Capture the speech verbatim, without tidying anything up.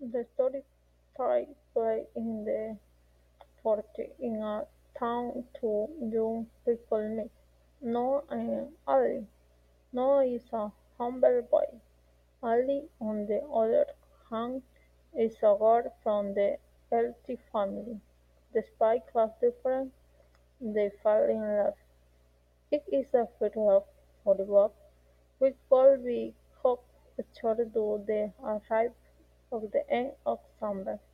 The story takes place in the forties in a town two young people meet, Noah and Ali. Noah is a humble boy. Ali, on the other hand, is a girl from the wealthy family. Despite class difference, they fall in love. It is a first for the book, which could be hooked short to the arrival of the end of summer.